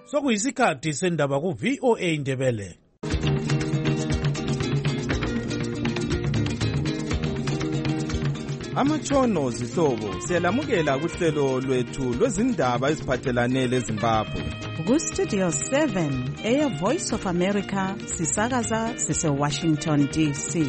Sokuyisikhathi sendaba ku-VOA Indebele. Amatshono zihlobo siyalamukela kuhlelo lwethu lwezindaba eziphathelane leZimbabwe. Ku-Studio 7 Air Voice of America sisakaza sise-Washington DC.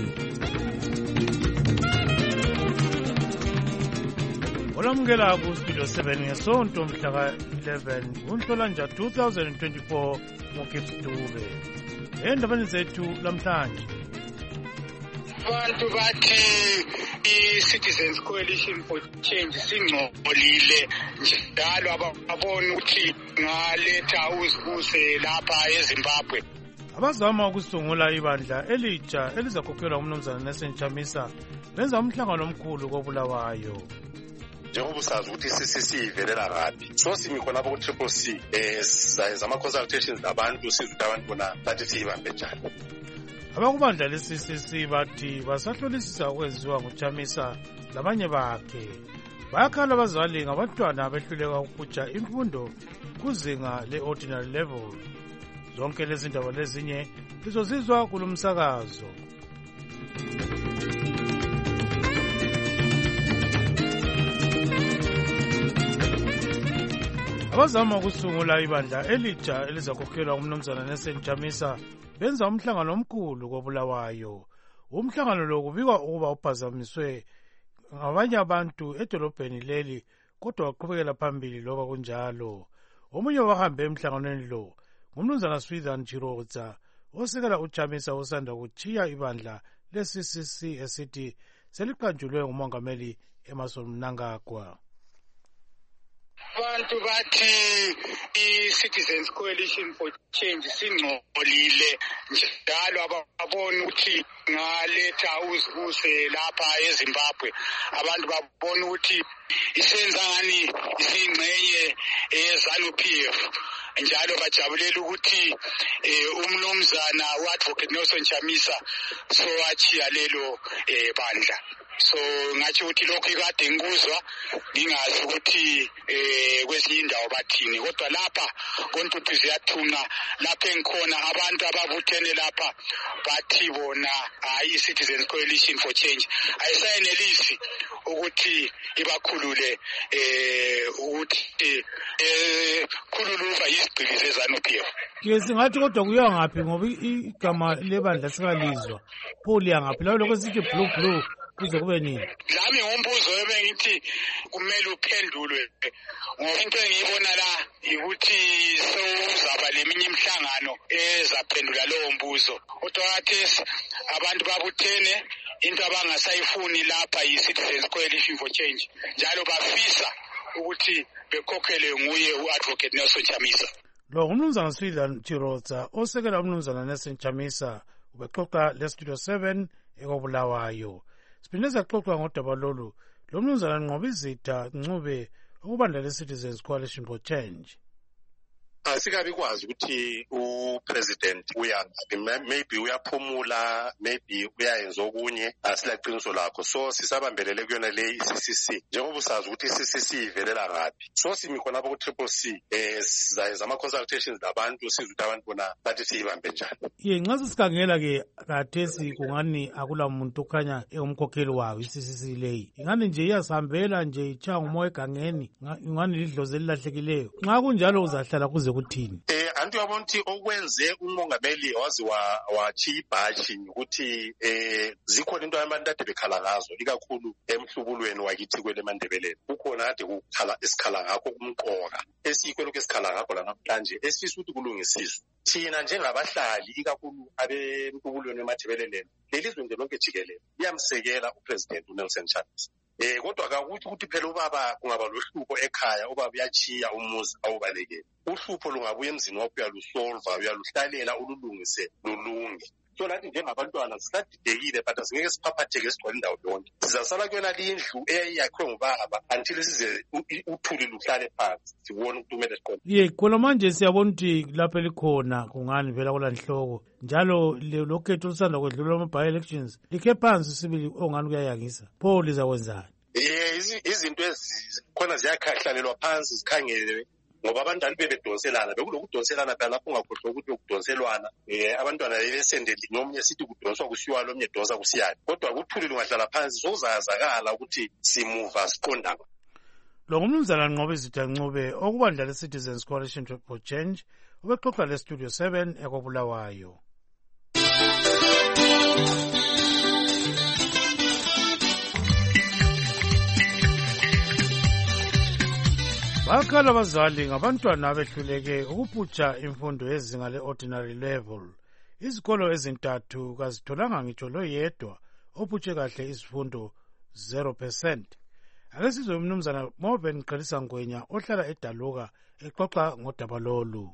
Olamukela ku-Studio 7 ngesonto mhla ka-11 kuNhlolanja 2024 ngoGibbs Dube. Endabeni zethu lamhlanje. Abantu bathi i-Citizens Coalition for Change singcolile njalo ababona ukuthi ngaletha uzibuse lapha eZimbabwe. Abazama ukusungula ibandla elitsha elizakhokhelwa umnumzana Nelson Chamisa benza umhlangano omkhulu koBulawayo. Njengoba usazi ukuthi i-CCC ivelela ngaphi, so simi khona ku-Triple C zama-consultations labantu siza ukuthi abantu bona bathi siyibambe njani. Abakubandla le-CCC bathi basahlolisisa okwenziwa nguChamisa labanye bakhe. Bayakhala abazali ngabantwana behluleka ukuphutsha imfundo kuzinga le-ordinary level. Zonke lezi ndaba lezinye lizozizwa kulo msakazo. Abazama ukusungula ibandla elitsha elizakhokhelwa umnumzana Nelson Chamisa benza umhlangano omkhulu koBulawayo. Umhlangano lo kubikwa ukuba uphazamiswe ngabanye abantu edolobheni leli, kodwa waqhubekela phambili loba kunjalo. Omunye wahambe emhlanganweni lo ngumnumzana Swithan Chirodza osekela uChamisa osanda kuchiya ibandla le-CCC esithi seliqanjulwe ngumongameli Emmerson Mnangagwa. Abantu bathi i-Citizens Coalition for Change singcolile njalo ababona ukuthi ngaletha uzibuse lapha eZimbabwe. Abantu babona ukuthi isenza ngani isingcenye eZANU-PF njalo bajabulela ukuthi umnumzana uAdvocate Nelson Chamisa so achiya lelo bandla. So ngathi ukuthi lokho ikade ngikuzwa ngingazi ukuthi kwezinye indawo bathini, kodwa lapha kontuthu ziyathunqa lapha engikhona abantu ababuthene lapha bathi bona hayi i-Citizens Coalition for Change ayisayenelisi ukuthi ibakhulule ukuthi khululuva izigcili zeZANU-PF. Ke singathi kodwa kuya ngaphi ngoba igama lebandla sikalizwa. Pho liya ngaphi lawo lokho sithi blue kuze kube nini? Lami ngumbuzo ebengithi kumele uphendulwe ngoba into engiyibona la ukuthi sowuzaba leminye imihlangano ezaphendula lowo mbuzo. Kodwa khathesi abantu babuthene into abangasayifuni lapha yi-Citizens Coalition for Change njalo bafisa ukuthi bekhokhele nguye uAdvocate Nelson Chamisa. Lo ngumnumzana Swithan Chirodza osekela umnumzana Nelson Chamisa ubexoxa le-Studio 7 ekoBulawayo. Siphinde saxoxa ngodaba lolu lo mnumzana Nqobizitha Ncube okubandla le-Citizens Coalition for Change. Asikabi kwazi ukuthi upresident uyangaphi, maybe uyaphumula, maybe uyayenza okunye, asilaqiniso lakho. So sisabambelele kuyona le i-CCC njengoba usazi ukuthi i-CCC ivelela ngaphi. So simi khona ku-Triple C zama-consultations labantu siza ukuthi abantu bona bathi siyibambe njani. Nxa sisikhangela ke khathesi kungani akula muntu okhanya engumkhokheli wayo i-CCC leyi. Ingani nje iyasihambela nje itshaya ngumoya egangeni, ingani lidlozi elilahlekileyo. Nxa kunjalo uzahlala kuze kuthini? Anti uyabona ukuthi okwenze umongameli wazi wachiya ibhashi ukuthi zikhona into abantu ade bekhala ngazo ikakhulu emhlubulweni wakithi kwele Mandebeleni. Kukhona ade kukhala esikhala ngakho kumqoka esikho lokho esikhala ngakho la namhlanje esifisa ukuthi kulungisiswe. Thina njengabahlali ikakhulu abemhlubulweni eMandebeleni lelizwe nje lonke jikelele liyamsekela upresident uNelson Chamisa. Kodwa akakuthi ukuthi phela ubaba kungaba lohlupho ekhaya ubaba uyachiya umuzi awubalekele. Uhlupho lungabuye emzini wakho uyalusolva uyaluhlalela ululungise lulunge. So nathi njengabantwana sisadidekile but asingeke siphaphatheke sigcwale indawo yonke. Sizasala kuyona lindlu eyakhiwe ngubaba until size uthuli luhlale phansi sibone ukuthi kumele siqonde. Khona manje siyabona ukuthi lapha likhona kungani vela kulanhloko njalo lokhetho lusanda kwedlula ama-by-elections likhe phansi sibili ongani kuyayangisa. Pho lizakwenzani? Izinto ezikhona ziyakhahlalelwa phansi zikhangelwe ngoba abantwana bebedonselana bekulokudonselana phela lapho ungakhohlwa ukuthi ukudonselwana abantwana bebesende linye omunye sithi kudonswa kusiwa lo omunye donsa kusiyani kodwa kuthuli lungahlala phansi sokuzayazakala ukuthi simuva siqondana. Lo ngumnumzana Nqobizitha Ncube okubandla le-Citizens Coalition for Change ubexoxa le-Studio 7 ekobulawayo. Bakhala abazali ngabantwana abehluleke ukuphutsha imfundo yezinga le-ordinary level. Izikolo ezintathu kazitholanga ngitsho loyedwa ophutshe kahle isifundo 0%. Ake sizwe umnumzana Moven Qhelisa Ngwenya ohlala eDaluka exoxa ngodaba lolu.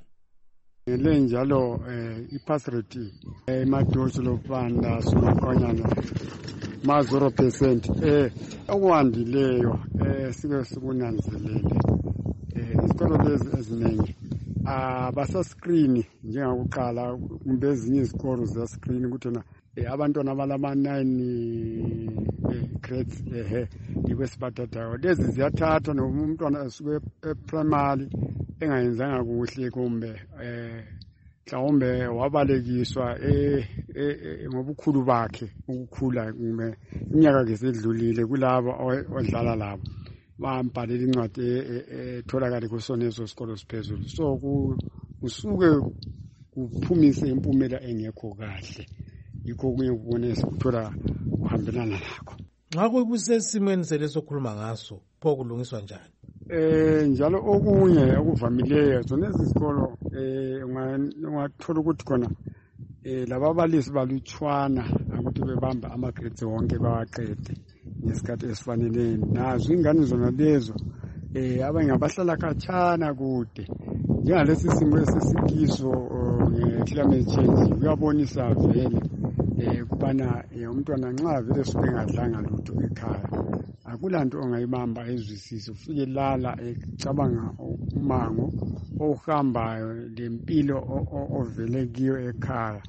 Njalo i-pass rate emadosi lopanda somakonyana ma 0%. Okwandileyo sike sikunanzelele. Izikolo lezi eziningi abasascreen njengakuqala kumbe ezinye izikolo ziyascreen ukuthi abantwana abalama-9 grades ikwesibathathayo lezi ziyathathwa noma umntwana esuke eprimary engayenzanga kuhle kumbe mhlawumbe wabalekiswa ngobukhulu bakhe ukukhula kumbe iminyaka kesedlulile kulabo odlala labo bambhalela incwadi etholakala kusoneso sikolo siphezulu so kusuke kuphumise impumela engekho kahle yikho kunye kubone sikuthola kuhambelana nakho. Nxa kusesimweni selesokhuluma ngaso pho kulungiswa njani? Njalo okunye okuvamileyo zona izikolo ungathola ukuthi khona lababalisi balutshwana ukuthi bebamba amagrades wonke bawaqede ngesikhathi esifanele nazo ingane zona lezo abanye abahlala khatshana kude njengalesi simo esisikiso nge-climate change kuyabonisa vele kubana umntwana nxa vele suke engadlanga lutho ekhaya akulanto ongayibamba ezwisise ufike lala ecabanga umango ohambayo lempilo ovele kiyo ekhaya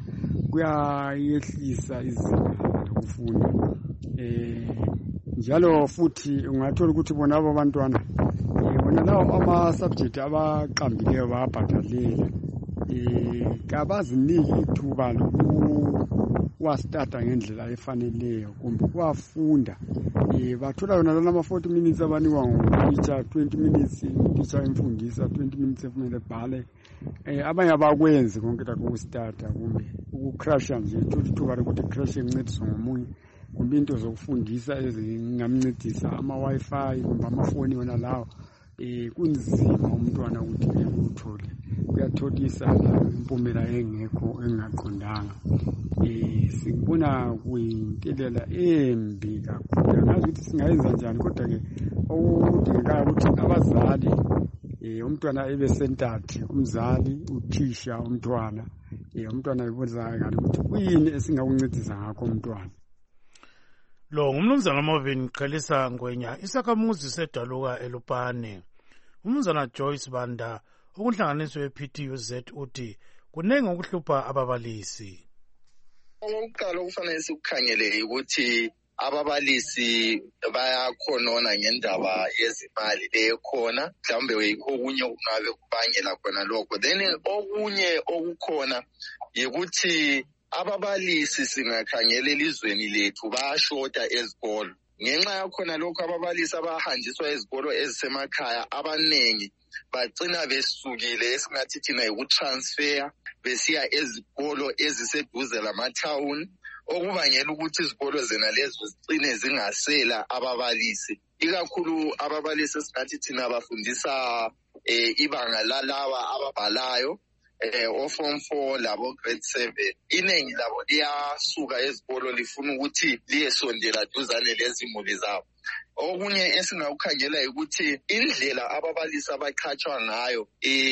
kuyayehlisa izinga lokufunda. Njalo futhi ungathola ukuthi bona abo bantwana bona lawo ama-subject abaqambileyo bayabhadalela kabaziniki ithuba lokuwastata ngendlela efaneleyo kumbe kuwafunda bathola yona lana ama-40 minutes abanikwa ngutitsha 20 minutes utitsha imfundisa 20 minutes efunele bhale abanye abakwenzi konke lakho ukustata kumbe ukucrasha nje ithuba lokuthi crash encediswa ngomunye kumbe into zokufundisa ezingamncedisa ama-Wi-Fi kumbe amafoni wona lawo kunzima umntwana ukuthi ekuthole kuyatholisa impumela engekho engaqondanga sikubona kuyintelela embi kakhulu angazi ukuthi singayenza njani kodwa-ke okudingekayo ukuthi abazali umntwana ebe sentathe umzali uthisha umntwana umntwana ebonakala ngani ukuthi kuyini esingakuncedisa ngakho umntwana. Lo ngumnumzana Moven Qhelisa Ngwenya isakhamuzi seDaluka eLupane. Umnumzana Joyce Banda okunhlanganiso ye-PTUZ uthi kunenge ukuhlupha ababalisi. Okokuqala okufanele sikukhangele ukuthi ababalisi bayakhonona ngendaba yezimali lekhona mhlawumbe yikho okunye okungabe kubangela khona lokho. Then okunye okukhona yikuthi ababalisi singakhangela elizweni lethu bayashota ezikolo. Ngenxa yakhona lokho ababalisi abahanjiswa ezikolo ezisemakhaya abanengi bagcina besukile esingathi thina yikutransfer besiya ezikolo eziseduze lamathawuni okubangela ukuthi izikolo zena lezo zicine zingasela ababalisi. Ikakhulu ababalisi esingathi thina bafundisa ibanga lalawa ababhalayo form 4 labo grade 7 iningi labo liyasuka ezikolo lifuna ukuthi liyesondela duzane lezimuli zabo. Okunye esingakukhangela ukuthi indlela ababalisi abaqhatshwa ngayo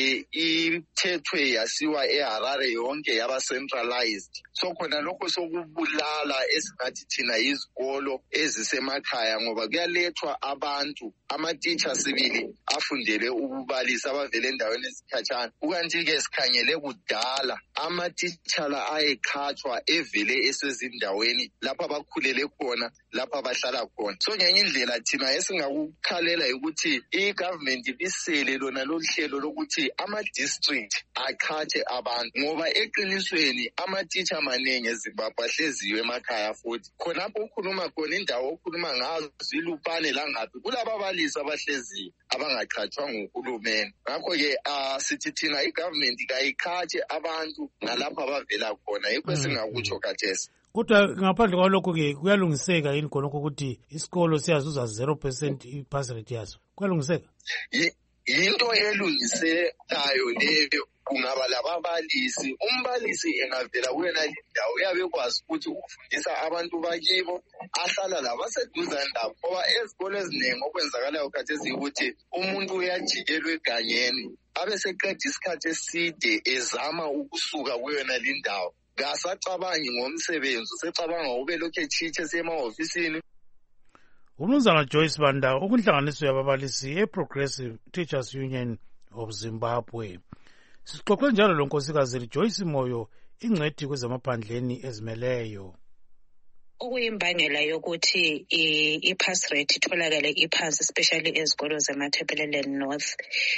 ithethwe yasiwa eHarare yonke yaba centralized. So khona lokho sokubulala esingathi thina izikolo ezisemakhaya ngoba kuyalethwa abantu ama-teacher sibili afundele ukubalisa abavele endaweni ezikhatshana. Kukanti-ke sikhangele kudala ama-teacher la ayeqhatshwa evele esezindaweni lapho abakhulele khona lapha abahlala khona. So ngenye indlela thina esingakukhalela ukuthi i-government ibisele lona lolu hlelo lokuthi ama-district aqhatshe abantu, ngoba eqinisweni ama-teacher amaningi eZimbabwe ahleziyo emakhaya futhi. Khonapho ukhuluma khona indawo okhuluma ngazo ilupane langaphi kulaba abalisi abahleziyo abangaqhatshwa nguhulumeni. Ngakho-ke sithi thina i-government kayiqhatshe abantu nalapho abavela khona, yikho esingakutsho khathesi. Kodwa ngaphandle kwalokho-ke kuyalungiseka yini khonokho ukuthi isikolo siyazuza 0% i-pass rate yaso? Kuyalungiseka? Yinto elungisekayo leyo. Kungaba lababalisi, umbalisi engavela kuyona lindawo uyabe kwazi ukuthi ukufundisa abantu bakibo ahlala labo aseduzane labo, ngoba ezikolo eziningi okwenzakalayo khathesi ukuthi umuntu uyajikelwa egangeni abeseqeda isikhathi eside ezama ukusuka kuyona lindawo. Kasacabangi ngomsebenzi, usecabanga ube lokhu etshiche semahofisini. Umnumzana Joyce Banda, ukunhlanganiso yababalisi e-Progressive Teachers Union of Zimbabwe. Sixoxe njalo lo nkosikazi Joyce Moyo, ingcedi kwezemaphandleni ezimeleyo. Okuyimbangela yokuthi i-pass rate itholakale iphansi, especially ezikolo zeMatabeleland North,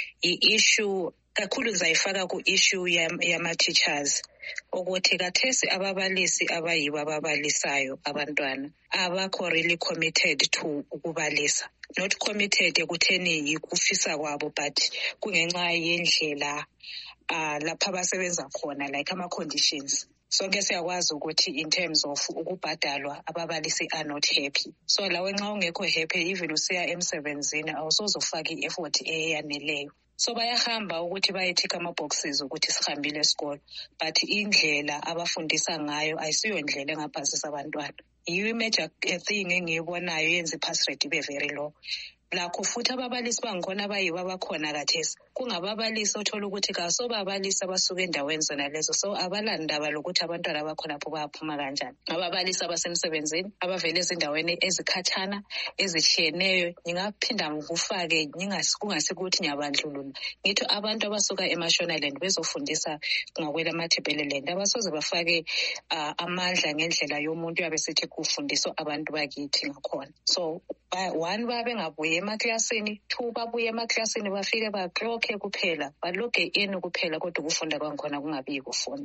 i-issue kakhulu ngizayifaka ku-issue yama-teachers, ukuthi kathesi ababalisi abayibo ababalisayo abantwana abakho really committed to ukubalisa. Not committed ekutheni yikufisa kwabo, but kungenxa yendlela lapha abasebenza khona, like ama-conditions. Sonke siyakwazi ukuthi in terms of ukubhadalwa ababalisi are not happy. So lawe nxa ungekho happy, even usiya emsebenzini awusozofaka i-effort eyaneleyo. So bayahamba ukuthi bayethika ama-boxes ukuthi sihambile esikolo, but indlela abafundisa ngayo ayisiyo indlela engaphasisa abantwana. Yiyo imajor thing engiyibonayo yenza i-pass rate ibe very low. Lakho futhi ababalisi bangikhona abayibo abakhona kathesi kungababalisi othola ukuthi kasobabalisi abasuka endaweni zona lezo, so abalandaba lokuthi abantwana abakhonapho bayaphuma kanjani. Ababalisi abasemsebenzini abavela ezindaweni ezikhathana ezishiyeneyo, ngingaphinda ngikufake kungasikuthi ngiyabandlulula ngithi abantu abasuka eMashonaland bezofundisa ngakwelamaThebeleland abasoze bafake amandla ngendlela yomuntu yabe sithi kufundiswa abantu bakithi ngakhona. So one babe ngabuye emaklasini, two babuye emaklasini bafike baqokhe kuphela, baloge in kuphela kodwa ukufunda kwangikhona kungabi ukufunda.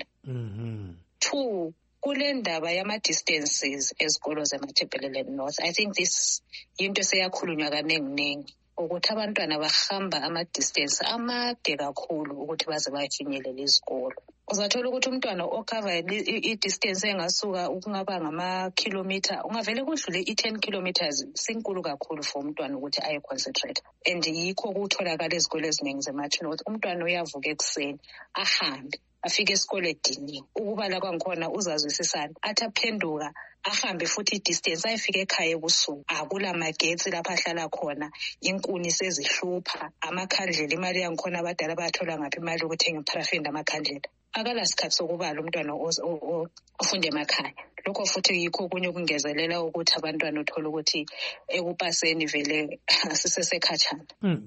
Two, kule ndaba yama-distances ezikolo zeMatabeleland North, I think this yinto seyakhulunywa kaningi ukuthi abantwana bahamba ama-distance amade kakhulu ukuthi baze bafinyelele izikolo. Uzathola ukuthi umntwana okhava i-distance engasuka ukungaba ngama-kilometer, ungavele kudlule i-10 kilometers, sinkulu kakhulu for umntwana ukuthi aye-concentrate. And yikho kutholakala ezikolo eziningi zeMarch North, umntwana uyavuka ekuseni ahambe afike esikole ediniwe, ukubala kwangikhona uzazwisisana, athi aphenduka ahambe futhi i-distance ayefika ekhaya ebusuku, akula magetsi lapha ahlala khona, inkuni sezihlupha, amakhandlela, imali yangikhona abadala bayathola ngaphi imali ukuthenga iparafini amakhandlela. Akala sikhathi sokubala umntwana ofunde emakhaya. Lokho futhi yikho okunye ukungezelela ukuthi abantwana uthola ukuthi ekupaseni vele sisesekhatshana.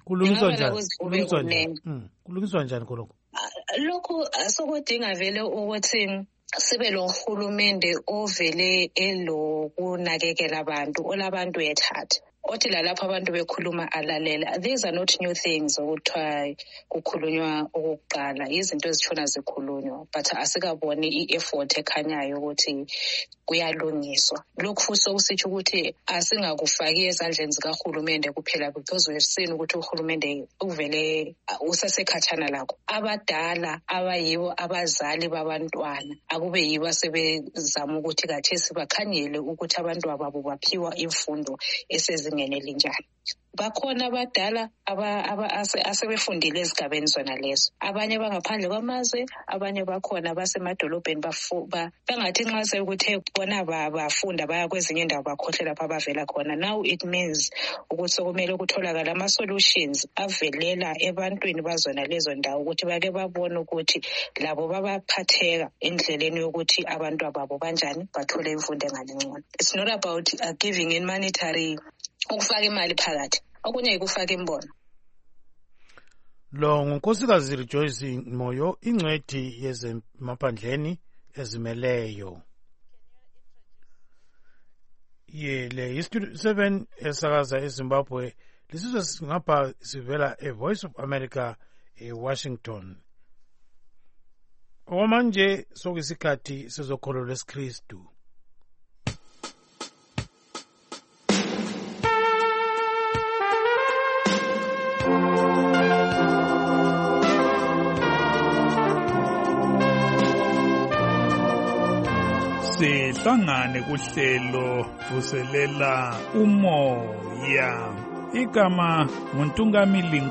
Kulungiswa njani kolokho? Lokhu sokudinga vele ukuthi sibe lo hulumende ovele elokunakekela abantu, olabantu ethatha. Othi lalapho abantu bekhuluma alalela. These are not new things okuthiwa kukhulunywa okokuqala, izinto ezithona zikhulunywa, but asikaboni i-effort ekhanyayo ukuthi kuyalungiswa. Lokhu futhi sokusitsho ukuthi asingakufaki ezandleni zikahulumende kuphela, because we've seen ukuthi uhulumende uvele usasekhathana lakho. Abadala abayibo abazali babantwana akube yibo asebezama ukuthi kathesi bakhanyele ukuthi abantu ababo baphiwa imfundo esezingeni elinjani. Bakhona abadala asebefundile ezigabeni zona lezo, abanye bangaphandle kwamazwe, abanye bakhona basemadolobheni bangathi nxa sekuthe bona bafunda baya kwezinye indawo bakhohlela lapha abavela khona. Now it means ukuthi sokumele kutholakala ama-solutions avelela ebantwini bazona lezo ndawo ukuthi bake babone ukuthi labo babaphatheka endleleni yokuthi abantu ababo banjani bathole imfundo engangcono. It's not about giving in monetary, ukufaka imali phakathi, okunye ikufaka imbono. Lo ngunkosikazi Joyce Moyo, ingcedi yezemaphandleni ezimeleyo. le iStudio 7 esakaza eZimbabwe lisizwe singapha sivela eVoice of America eWashington. Okwamanje sokuyisikhathi sezokholo lesiKristu. Sihlangane kuhlelo vuselela umoya. Igama nguNtungamili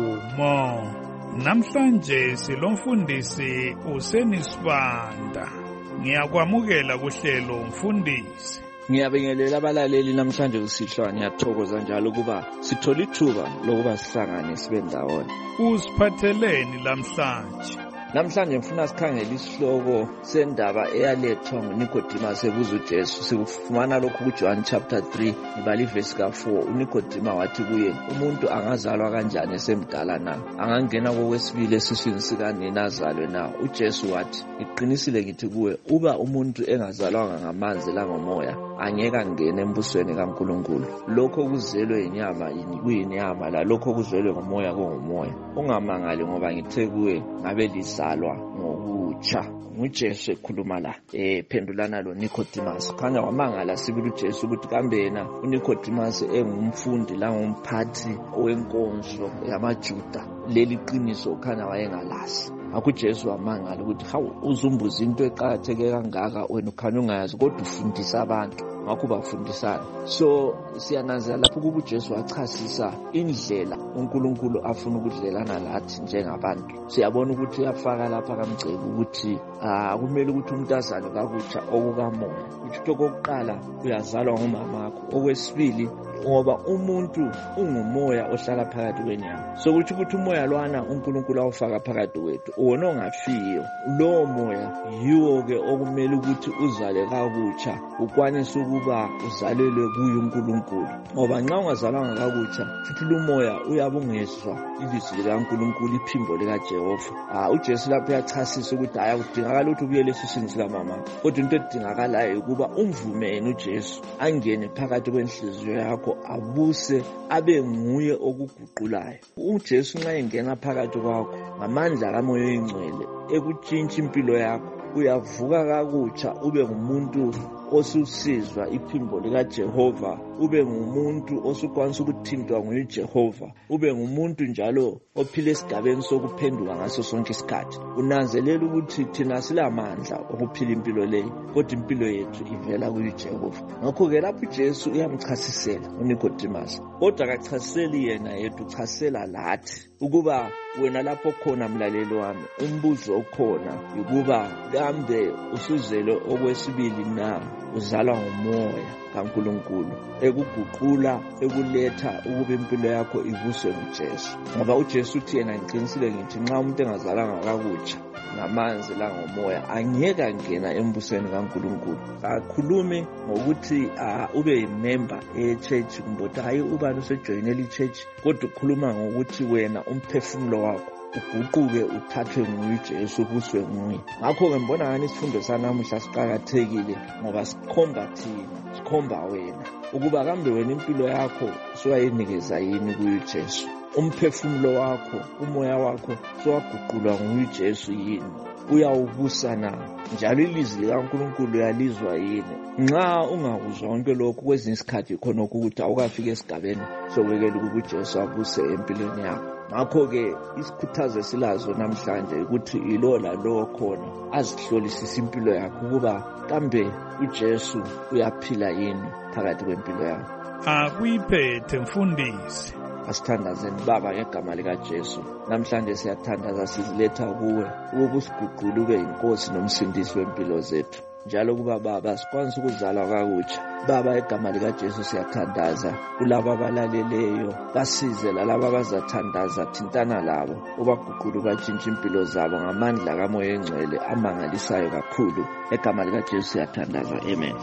Nkumo. Namhlanje silomfundisi uSenisibanda. Ngiyakwamukela kuhlelo mfundisi. Ngiyabingelela abalaleli namhlanje kusihlwa ngiyathokoza njalo ukuba sithola ithuba lokuba sihlangane sibe ndawonye. Usiphatheleni namhlanje? Namhlanje ngifuna sikhangele isihloko sendaba eyalethwa nguNicodemus ebuza uJesu. Sikufumana lokhu kuJohn chapter 3 ibala ivesi ka4. uNicodemus wathi kuye, umuntu angazalwa kanjani esemdala na? Angangena kokwesibili esiswini sikanina azalwe na? UJesu wathi, ngiqinisile ngithi kuwe, uba umuntu engazalwanga ngamanzi langomoya angeke angene embusweni kaNkulunkulu. Lokho kuzelwe inyama kuyinyama, lalokho kuzelwe ngomoya kungumoya. Ungamangali ngoba ngithe kuwe ngabe lizalwa ngokutsha. nguJesu ekhuluma la phendulana lo Nicodemus. Khanya wamangala sibili uJesu ukuthi kambe yena uNicodemus engumfundi la ngumphathi wenkonzo yamaJuda leli qiniso khanya wayengalazi. AkuJesu wamangala ukuthi hawu uzumbuza into eqhakatheke kangaka wena ukhanya ungayazi kodwa ufundisa abantu. Ngakho bafundisana. So siyananzela lapho ukuba uJesu wachasisa indlela uNkulunkulu afuna ukudlelana lathi njengabantu. Siyabona ukuthi uyafaka lapha kamgceke ukuthi kumele ukuthi umuntu azalwe kabutsha okukamoya. Ukuthi okokuqala uyazalwa ngomamakho. Okwesibili ngoba umuntu ungumoya ohlala phakathi kwenyama. So ukuthi umoya lwana uNkulunkulu awufaka phakathi kwethu wona ongafiyo. Lowo moya yiwo ke okumele ukuthi uzale kabutsha ukwanise ukuba uzalelwe kuye uNkulunkulu. Ngoba nxa ungazalwanga kabutsha futhi lo moya uyabungezwa ilizwi likaNkulunkulu iphimbo likaJehova. uJesu lapho uyachasisa ukuthi hayi kudingakala ukuthi ubuyele esiswini sikamama. Kodwa into edingakalayo ukuba umvume yena uJesu angene phakathi kwenhliziyo yakho abuse abe nguye okuguqulayo. uJesu nxa engena phakathi kwakho ngamandla kaMoya oNgcwele ekutshintsha impilo yakho uyavuka kakutsha ube ngumuntu osusizwa iphimbo likaJehova, ube ngumuntu osukwanisa ukuthintwa nguJehova, ube ngumuntu njalo ophila esigabeni sokuphenduka ngaso sonke isikhathi. Unanzelela ukuthi thina silamandla okuphila impilo leyo kodwa impilo yethu ivela kuJehova. Ngakho ke lapho uJesu uyamchasisela uNicodemus, kodwa akachasiseli yena yedwa, uchasisela lathi ukuba wena lapho khona mlaleli wami umbuzo okhona ukuba kambe usuzele okwesibili na? Uzalwa ngomoya kaNkulunkulu ekuguqula ekuletha ukuba impilo yakho ivuswe nguJesu. Ngoba uJesu uthi yena ngiqinisile ngithi nxa umuntu engazalanga kabutsha ngamanzi la ngomoya angeke angena embusweni kaNkulunkulu. Kakhulumi ngokuthi ube yimember echurch kumbe hayi ubani usejoyinela ichurch, kodwa ukhuluma ngokuthi wena umphefumulo wakho uguquke uthathwe nguJesu ubuswe nguye. Ngakho ke ngibona ngani isifundo sanamuhla siqhakathekile ngoba sikhomba thina, sikhomba wena ukuba kambe wena impilo yakho sowayinikeza yini kuJesu. Umphefumulo wakho, umoya wakho sowaguqulwa nguJesu yini? Uyawubusa na? Njalo ilizwi likaNkulunkulu uyalizwa yini? Nxa ungakuzwa konke lokhu kwezinye isikhathi khona ukuthi awukafika esigabeni sokwekela ukuba uJesu abuse empilweni yakho. Ngakho ke isikhuthazo silazo namhlanje ukuthi ilo lalo khona azihlolisise impilo yakho ukuba kambe uJesu uyaphila yini phakathi kwempilo yakho. Akuyiphethe mfundisi. Asithandazeni Baba ngegama likaJesu. Namhlanje siyathandaza siziletha kuwe ukuba usiguqule ube inkosi nomsindisi wempilo zethu. Njalo kuba Baba sikwanise ukuzalwa kakutsha. Baba egama likaJesu siyathandaza kulabo abalaleleyo, basize lalabo abazathandaza, thintana labo ubaguqule batshintshe impilo zabo ngamandla kaMoya oNgcwele amangalisayo kakhulu. Egama likaJesu siyathandaza. Amen.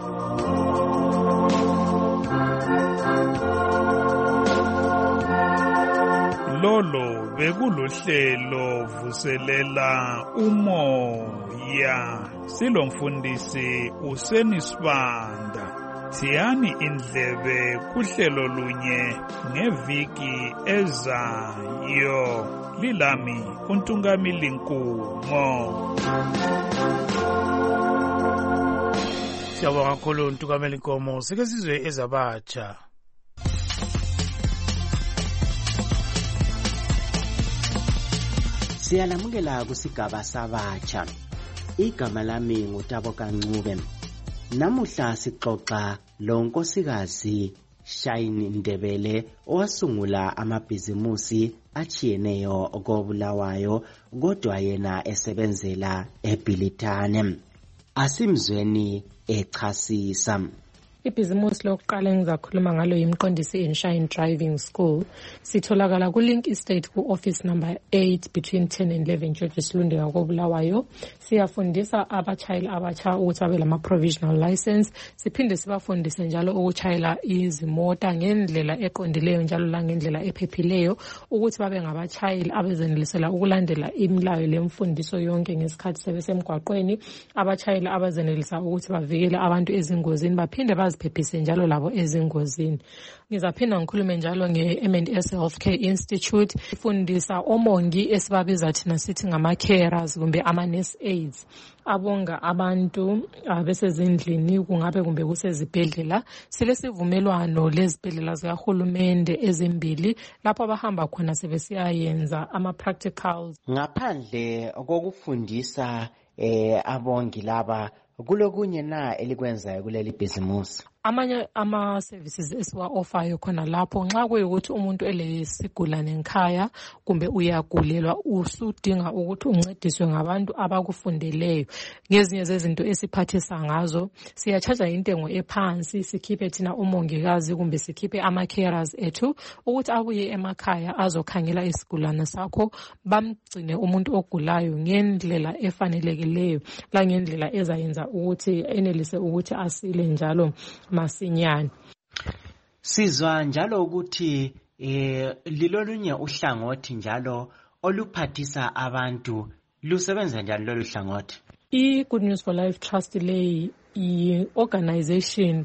Lolo bekuluhlelo vuselela umoya. Silomfundisi uSenisibanda. thiyani indlebe kuhlelo lunye ngeviki ezayo. Lilami uNtungamili Nkumo. Siyabonga kakhulu uNtungamili Nkumo. Sike sizwe ezabatsha. Siyalamukela kusigaba sabatsha. Igama lami nguTabo Kancube. Namuhla sixoxa lonkosikazi Shine Ndebele owasungula amabhizimusi achiyeneyo koBulawayo kodwa yena esebenzela eBhilitane. Asimzweni echasisa. Ibhizimusi lokuqala engizakhuluma ngalo yimqondisi eShine Driving School. Sitholakala kuLink Estate ku-office number 8 between 10 and 11 Georges Lunde koBulawayo. Siyafundisa abachayeli abatsha ukuthi babe lama-provisional license. Siphinde sibafundise njalo ukuchayela izimota ngendlela eqondileyo njalo langendlela ephephileyo ukuthi babe ngabachayeli abezenelisela ukulandela imilayo lemfundiso yonke ngesikhathi sebesemgwaqweni. Abachayeli abezenelisa ukuthi bavikele abantu ezingozini baphinde baziphephise njalo labo ezingozini. Ngizaphinda ngikhulume njalo nge-M&S Healthcare Institute. Ifundisa omongi esibabiza thina sithi ngama-carers kumbe ama-nurse aides. Abonga abantu besezindlini kungabe kumbe kusezibhedlela. Silesivumelwano lezibhedlela zikahulumende ezimbili lapho abahamba khona sebesiyayenza ama-practicals. Ngaphandle kokufundisa abongi laba kulokunye na elikwenzayo kuleli bhizimusi? Amanye ama-services esiwa-offayo khona lapho nxa kuyikuthi umuntu elesigulane nkhaya kumbe uyagulelwa usudinga ukuthi uncediswe ngabantu abakufundeleyo ngezinye zezinto esiphathisa ngazo, siyatshaja intengo ephansi, sikhiphe thina umongikazi kumbe sikhiphe ama-carers ethu ukuthi abuye emakhaya azokhangela isigulane sakho, bamgcine umuntu ogulayo ngendlela efanelekileyo langendlela ezayenza ukuthi enelise ukuthi asile njalo masinyane. Sizwa njalo ukuthi lilolunye uhlangothi njalo oluphathisa abantu, lusebenza njalo lolu hlangothi? I-Good News for Life Trust leyi i-organization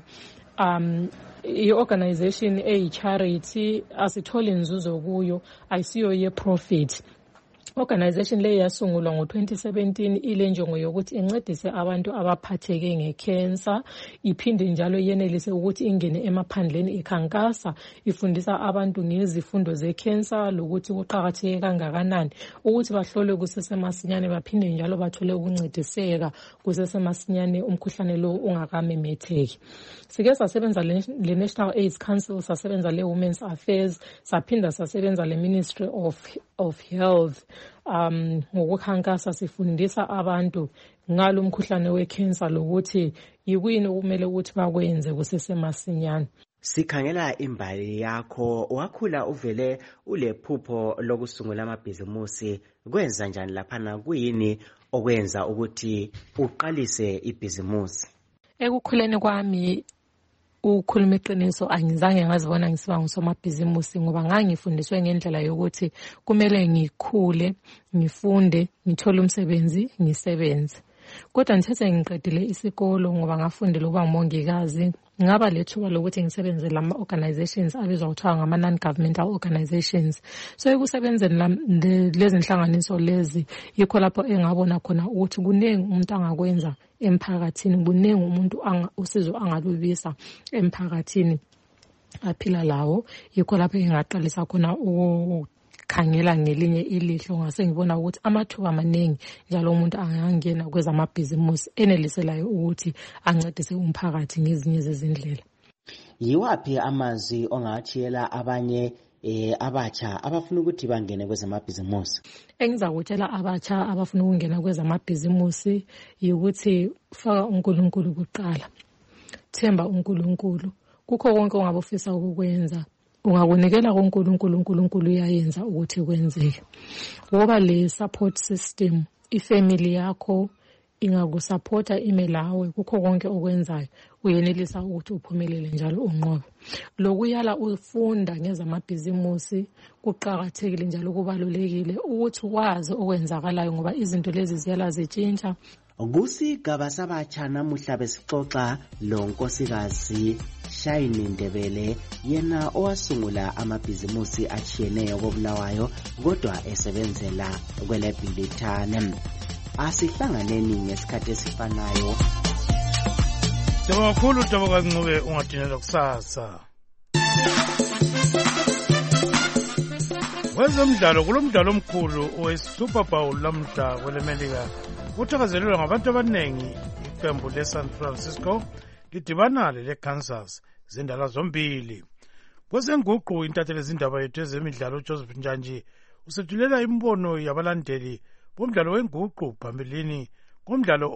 i-organization eyi-charity, asitholi nzuzo kuyo, ayisiyo ye-profit. Organization leyi yasungulwa ngo-2017 ile njongo yokuthi incedise abantu abaphatheke ngecancer, iphinde njalo yenelise ukuthi ingene emaphandleni ikhankasa ifundisa abantu ngezifundo zecancer lokuthi kuqakatheke kangakanani ukuthi bahlolwe kusesemasinyane baphinde njalo bathole ukuncediseka kusesemasinyane umkhuhlane lo ungakamemetheki. Sike sasebenza le-National AIDS Council, sasebenza le-Women's Affairs, saphinda sasebenza le-Ministry of Health. Ngokukhankasa sifundisa abantu ngalo umkhuhlane wecancer lokuthi yikuyini okumele ukuthi bakwenze kusesemasinyane. Sikhangela imbali yakho, wakhula uvele ulephupho lokusungula amabhizimusi. Kwenza njani laphana, kuyini okwenza ukuthi uqalise ibhizimusi? Ekukhuleni kwami ukukhuluma iqiniso angizange ngazibona ngisiba ngusomabhizimusi ngoba ngangifundiswe ngendlela yokuthi kumele ngikhule, ngifunde, ngithole umsebenzi, ngisebenze. Kodwa ngithethe ngiqedile isikolo ngoba ngafundela ukuba ngumongikazi, ngaba lethuba lokuthi ngisebenze lama-organizations abizwa kuthiwa ngama-non-governmental organizations. So ekusebenzeni lezi nhlanganiso lezi yikho lapho engabona khona ukuthi kuningi umuntu angakwenza emphakathini, kuningi umuntu usizo angalubisa emphakathini aphila lawo. Yikho lapho engaqalisa khona khangela ngelinye ilihlo, ngase ngibona ukuthi amathuba amaningi njalo umuntu angangena kwezamabhizimusi eneliselayo ukuthi ancedise umphakathi ngezinye zezindlela. Yiwaphi amazwi ongathiyela abanye abatsha abafuna ukuthi bangene kwezamabhizimusi? Engizakutshela abatsha abafuna ukungena kwezamabhizimusi yikuthi faka uNkulunkulu kuqala, themba uNkulunkulu. Kukho konke ongabofisa ukukwenza ungakunikela kuNkulunkulu, uNkulunkulu uyayenza ukuthi kwenzeke. Ngoba le support system, ifamily yakho, ingakusupporta ime lawe kukho konke okwenzayo, uyenelisa ukuthi uphumelele njalo unqobe. Lokuyala ufunda ngezamabhizimusi kuqakathekile njalo kubalulekile ukuthi wazi okwenzakalayo ngoba izinto lezi ziyala zitshintsha. Kusigaba sabatsha namuhla besixoxa lo nkosikazi Shine Ndebele, yena owasungula amabhizimusi achiyeneyo koBulawayo kodwa esebenzela kwele Bhilithane. Asihlanganeni ngesikhathi esifanayo. Kakhulu Ntobokazi Ncube, ungadinela kusasa. Wezemidlalo kulomdlalo omkhulu owe-Super Bowl lamhla kwelemelika uthakazelelwa ngabantu abanengi. Iqembu leSan Francisco lidibana leKansas zindala zombili. Kwezenguqu intatheli zindaba yethu ezemidlalo uJoseph Njanji usethulela imbono yabalandeli bomdlalo wenguqu phambilini komdlalo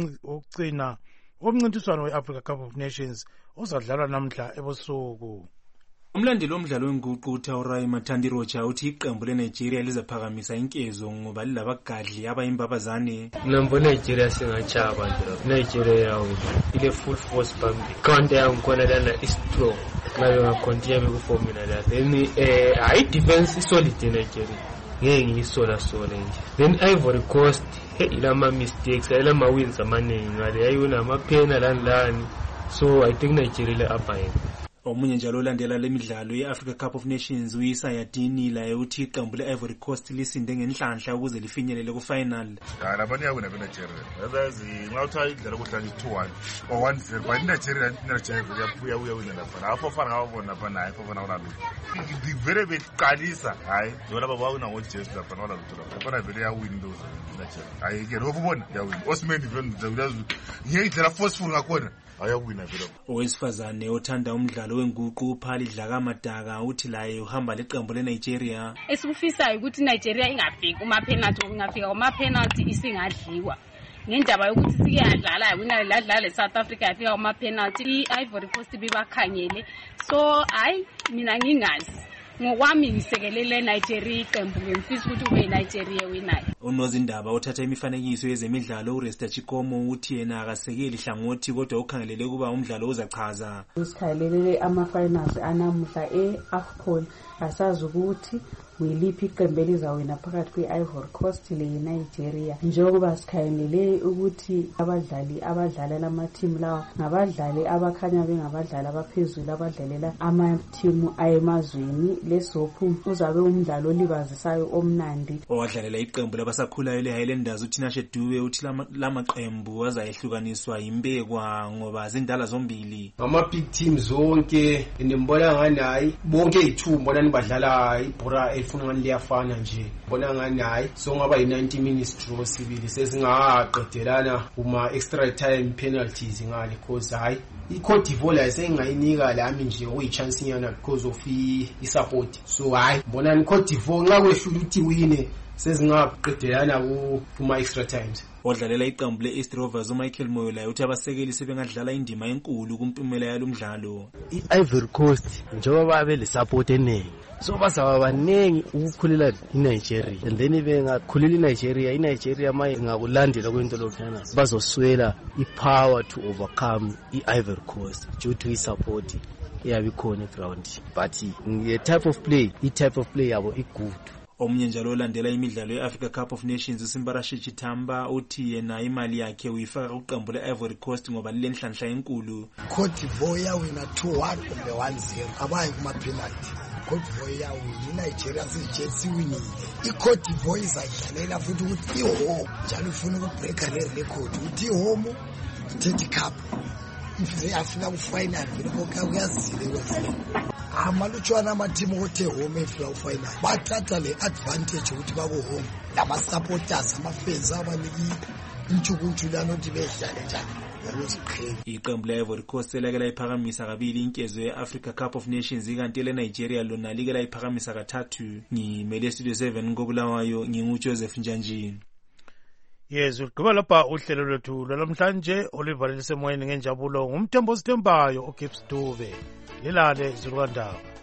okucina omncintiswano we-Africa Cup of Nations ozadlalwa namhla ebusuku. Umlandeli womdlalo wenguqu uTaurai Mathandi Rocha uthi iqembu leNigeria lizaphakamisa inkezo ngoba lilabagadli abayimbabazane. Nambo Nigeria singachaba nje. Nigeria ile full force phambili. Counter yangikhona lana is strong. Ngabe ngakontinue bekuformula la. Then high defense is solid in Nigeria. Ngeke ngiyisola nje. Then Ivory Coast ilama mistakes, ilama wins amaningi ngale yayona amaphena lani. So I think Nigeria upper. Omunye njalo olandela lemidlalo ye-Africa Cup of Nations uYisaya Dini laye uthi iqembu le-Ivory Coast lisinde ngenhlanhla ukuze lifinyelele ku-final. Labanye yawina beNigeria. Yazazi ngawutha idlala kuhlanje 2-1 or 1-0 but Nigeria uyawina lapha. Apho fana ngabona lapha naye apho fana wona lutho. Divere beqalisa hayi yona baba wawina ngoJesu lapha wona lutho lapha. Fana vele yawina into Nigeria. Hayi ke lokubona yawina. Osman Divende ngiyidlala forceful ngakhona. Ayawina vele. Owesifazane othanda umdlalo wenguqu uPhali Dlakamadaka uthi laye uhamba leqembu leNigeria. Esikufisayo ukuthi Nigeria ingafiki kuma-penalty, ingafika kuma-penalty isingadliwa. Ngendaba yokuthi sike yadlala yawina ladlala leSouth Africa yafika kuma-penalty, i-Ivory Coast bibakhangele. So hayi mina ngingazi. Ngokwami ngisekelele Nigeria iqembu ngifisa ukuthi kube Nigeria winayo. Unozindaba uthatha imifanekiso yezemidlalo uResta Chikomo uthi yena akasekeli hlangothi kodwa ukhangelele kuba umdlalo uzachaza. Usikhalelele ama-finals anamuhla e-AFCON asazi ukuthi uyiliphi iqembu elizawina phakathi kwe-Ivory Coast le-Nigeria. Njengoba sikhangelele ukuthi abadlali abadlala lama-team lawa ngabadlali abakhanya bengabadlali abaphezulu abadlalela ama-team ayemazweni. Lesophu uzabe umdlalo olibazisayo omnandi. Owadlalela iqembu labasakhulayo le-Highlanders uThinashe Dube uthi lamaqembu azayehlukaniswa yimbekwa ngoba zindala zombili. Ama-big teams zonke ndimbona ngani hayi bonke i2 mbona nibadlala ibhora elifuna ngani liyafana nje. Mbona ngani hayi so ngaba yi-90 minutes draw sibili sesingaqedelana uma extra time penalties ngale cause hayi iCote d'Ivoire sengayinika lami nje oyichance nyana because of isupport. So hayi mbona iCote d'Ivoire nxa kwehlula uthi wine sezingaqedelana kuma extra times. Odlalela iqembu le-East Rovers uMichael Moyo uthi abasekeli sebengadlala indima enkulu kumpumela yalomdlalo. I-Ivory Coast njengoba babe le-support eningi so bazaba baningi ukukhulela iNigeria and then bengakhulula iNigeria maye ngakulandela kwento lokhana bazoswela ipower to overcome i-Ivory Coast due to i-support eyabe ikhona eground but i-type of play yabo i-good. Omunye njalo olandela imidlalo ye-Africa Cup of Nations uSimbarashe Chitamba uthi yena imali yakhe uyifaka kuqembu le-Ivory Coast ngoba lilenhlanhla enkulu. Cote d'Ivoire yawina 2-1 kumbe 1-0 abayi kuma-penalty. Cote d'Ivoire yawina iNigeria sejesi winile. iCote d'Ivoire izadlalela futhi ukuthi ihome njalo ifuna ukubreaka le-record ukuthi ihome i-30 cup ifize yafika ku-final vele konke kuyazile kwezile. Amalutshwana amathimu othe home efika ufinal bathatha le advantage ukuthi bakuhome lama-supporters amafans abaniki intshukuntshulana ukuthi behlale njani. Iqembu le-Ivory Coast selake layiphakamisa kabili inkezo ye-Africa Cup of Nations ikanti le-Nigeria lona like layiphakamisa kathathu. Ngimele Studio 7 koBulawayo nginguJoseph Njanji. Yes, ugqiba lapha uhlelo lwethu lwalamhlanje olivalelise moyeni ngenjabulo ngumthembo sithembayo uGibbs Dube. Lilale zilwandaba.